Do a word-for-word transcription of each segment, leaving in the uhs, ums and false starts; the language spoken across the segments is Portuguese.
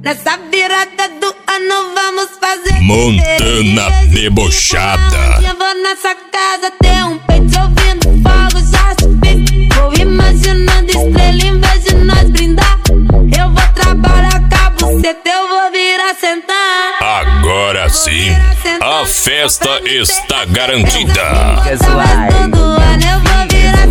Nessa virada do ano vamos fazer Montana debochada. Eu vou nessa casa ter um peito ouvindo fogo, já subi. Vou imaginando estrela em vez de nós brindar. Eu vou trabalhar com a buceta, eu vou virar sentar. Agora sim, a festa está garantida. Todo ano eu vou virar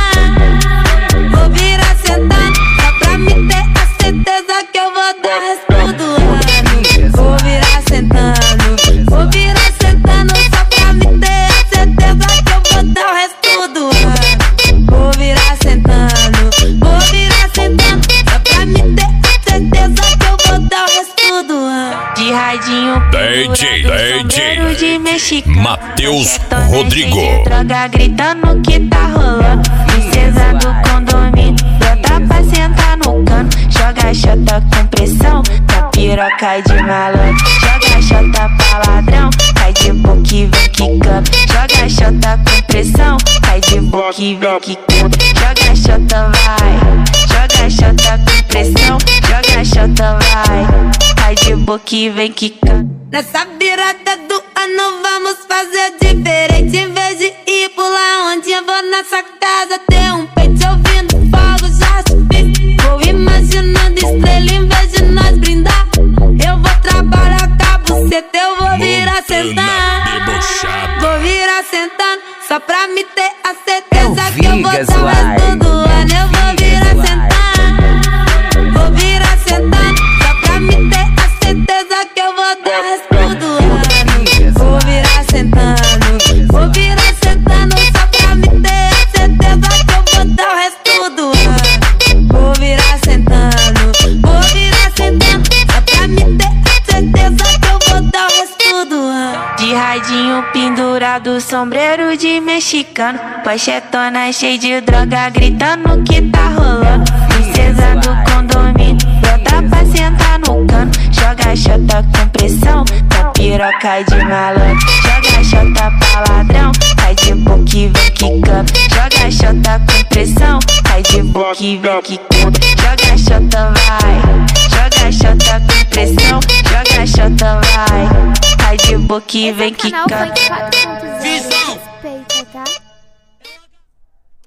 sentar. Vou virar sentar, só pra me ter a certeza que eu vou dar resto do ano. Vou virar sentando, vou virar sentando, só pra me ter a certeza que eu vou dar o resto do ano. Vou virar sentando, vou virar sentando, só pra me ter a certeza que eu vou dar o resto do ano. De radinho D J, D J de mexicano, Matheus Rodrigo. Droga gritando que tá rolando. Princesa do condomínio, brota pra sentar no cano. Joga xota com pressão, tá piroca de malandro. Joga xota pra ladrão, cai de boca e vem quicando. Joga xota com pressão, cai de boca e vem quicando. Joga xota vai, joga xota com pressão. Joga xota vai, cai de boca e vem quicando. Nessa virada do ano vamos fazer diferente. Em vez de ir pular onde eu vou nessa casa ter um peito ouvindo fogo, já subi. Vou imaginando estrela em vez de nós brindar. Eu vou trabalhar com a buceta, eu vou virar sentando. Vou virar sentando, só pra me ter a certeza que eu vou dar o resto do ano. Eu vou virar sentando, vou virar sentando, só pra me ter a certeza que eu vou dar o resto do ano. Vou virar sentando, vou virar sentando, só pra me ter a certeza que eu vou dar o resto do ano. Vou virar sentando, vou virar sentando, só pra me ter a certeza que eu vou dar o resto do ano. De radinho pendurado, sombreiro de mexicano, pochetona cheia de droga, gritando que tá rolando. Princesa do condomínio, brota pra sentar no cano. Joga xota com pressão, tá piroca de malandro. Joga xota pra ladrão, cai de boca e vem quicando. Joga xota com pressão, cai de boca e vem quicando. Joga xota vai, joga xota com pressão. Joga xota vai, cai de boca e vem quicando.